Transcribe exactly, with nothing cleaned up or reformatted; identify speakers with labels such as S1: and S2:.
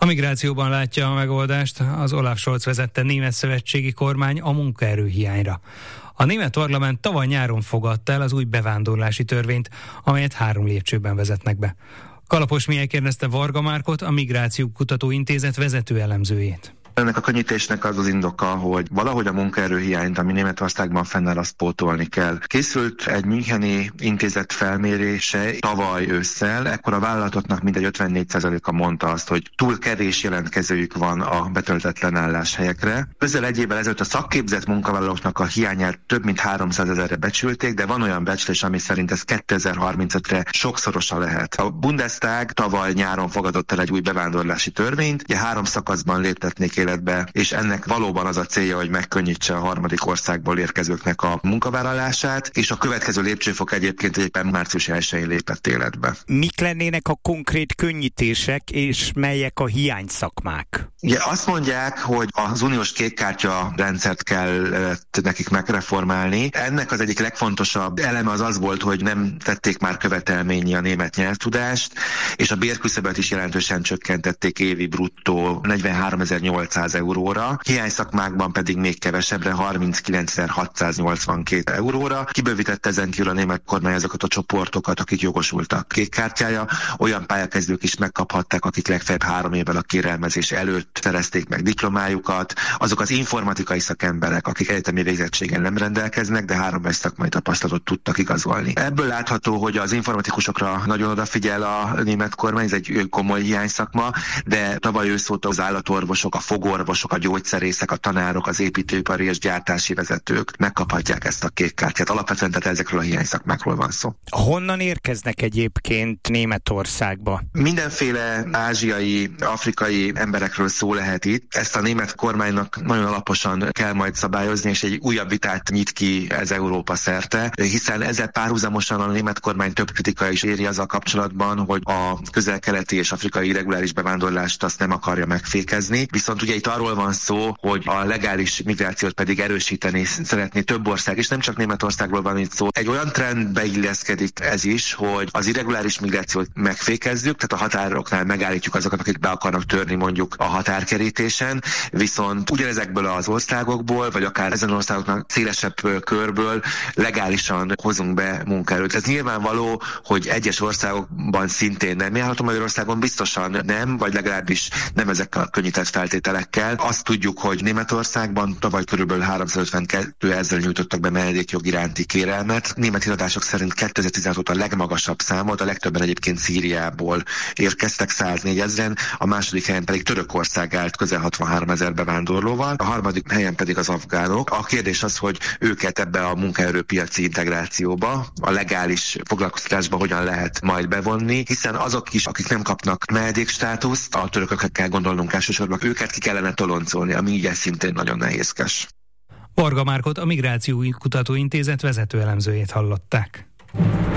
S1: A migrációban látja a megoldást az Olaf Scholz vezette német szövetségi kormány a munkaerőhiányra. A német parlament tavaly nyáron fogadta el az új bevándorlási törvényt, amelyet három lépcsőben vezetnek be. Kalapos Mihály kérdezte Varga Márkot, a Migráció Kutatóintézet vezető elemzőjét.
S2: Ennek a könnyítésnek az az indoka, hogy valahogy a munkaerőhiányt, ami Németországban fennáll, azt pótolni kell. Készült egy müncheni intézet felmérése tavaly ősszel, ekkor a vállalatoknak mindegy ötvennégy százaléka mondta azt, hogy túl kevés jelentkezőjük van a betöltetlen álláshelyekre. Közel egy évvel ezelőtt a szakképzett munkavállalóknak a hiányát több mint háromszázezerre becsülték, de van olyan becslés, ami szerint ez kétezer-harmincötre sokszorosa lehet. A Bundestag tavaly nyáron fogadott el egy új bevándorlási törvényt, ugye három szakaszban léptetnék életbe, és ennek valóban az a célja, hogy megkönnyítse a harmadik országból érkezőknek a munkavállalását, és a következő lépcsőfok egyébként éppen március elsején lépett életbe.
S3: Mik lennének a konkrét könnyítések, és melyek a hiányszakmák?
S2: Ugye azt mondják, hogy az uniós kékkártya rendszert kell nekik megreformálni. Ennek az egyik legfontosabb eleme az az volt, hogy nem tették már követelményi a német nyelvtudást, és a bérküszöböt is jelentősen csökkentették évi bruttó negyvenháromezer-nyolcszáz euróra, hiányszakmákban pedig még kevesebbre, harminckilencezer-hatszáznyolcvankét euróra. Kibővítette ezen kívül a német kormány azokat a csoportokat, akik jogosultak kékkártyája. Olyan pályakezdők is megkaphatták, akik legfeljebb három évvel a kérelmezés előtt szerezték meg diplomájukat, azok az informatikai szakemberek, akik egyetemi végzettséggel nem rendelkeznek, de három éves szakmai tapasztalatot tudtak igazolni. Ebből látható, hogy az informatikusokra nagyon odafigyel a német kormány, ez egy komoly hiányszakma, de tavaly ősz óta az állatorvosok, a fogorvosok, a gyógyszerészek, a tanárok, az építőipari és gyártási vezetők megkaphatják ezt a kék kártyát. Alapvetően tehát ezekről a hiányszakmákról van szó.
S3: Honnan érkeznek egyébként Németországba?
S2: Mindenféle ázsiai, afrikai emberekről szó lehet itt. Ezt a német kormánynak nagyon alaposan kell majd szabályozni, és egy újabb vitát nyit ki ez Európa szerte, hiszen ezzel párhuzamosan a német kormány több kritika is éri azzal kapcsolatban, hogy a közel-keleti és afrikai irreguláris bevándorlást azt nem akarja megfékezni. Viszont ugye itt arról van szó, hogy a legális migrációt pedig erősíteni szeretné több ország, és nem csak Németországról van itt szó. Egy olyan trendbe illeszkedik ez is, hogy az irreguláris migrációt megfékezzük, tehát a határoknál megállítjuk azokat, akik be akarnak törni mondjuk a határkerítésen, viszont ugyanezekből az országokból, vagy akár ezen országoknak szélesebb körből legálisan hozunk be munkaerőt. Ez nyilvánvaló, hogy egyes országokban szintén nem járható, Magyarországon biztosan nem, vagy legalábbis nem ezekkel a könnyített feltételekkel. Azt tudjuk, hogy Németországban tavaly körülbelül háromszázötvenkettő ezzel nyújtottak be menedékjog iránti kérelmet. Német iratások szerint kétezer-tizenhat óta a legmagasabb számot, a legtöbben egyébként Szíriából érkeztek, száznégy ezren, a második helyen pedig Törökország állt közel hatvanhárom ezer bevándorlóval, a harmadik helyen pedig az afgánok. A kérdés az, hogy őket ebbe a munkaerőpiaci integrációba, a legális foglalkoztatásba hogyan lehet majd bevonni, hiszen azok is, akik nem kapnak menedékstátuszt, a törökökkel kell gondolnunk elsősorban, őket ki kellene toloncolni, ami így szintén nagyon nehézkes.
S1: Varga Márkot, a Migráció Kutatóintézet vezető elemzőjét hallották.